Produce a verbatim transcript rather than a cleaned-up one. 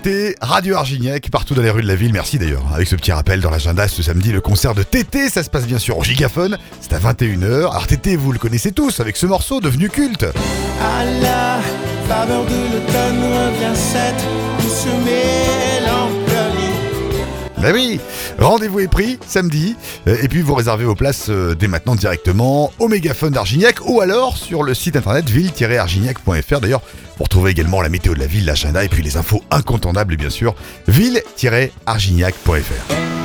écoutez Radio Argignac partout dans les rues de la ville. Merci d'ailleurs. Avec ce petit rappel dans l'agenda, ce samedi, le concert de Tété, ça se passe bien sûr au Gigaphone. C'est à vingt et une heures. Alors Tété, vous le connaissez tous avec ce morceau devenu culte. À la faveur de l'automne revient cette douce mélancolie. Ben oui, rendez-vous est pris samedi. Et puis vous réservez vos places dès maintenant directement au Mégaphone d'Argignac ou alors sur le site internet ville tiret argignac point f r. D'ailleurs, vous retrouvez également la météo de la ville, l'agenda et puis les infos incontournables bien sûr, ville tiret argignac point f r.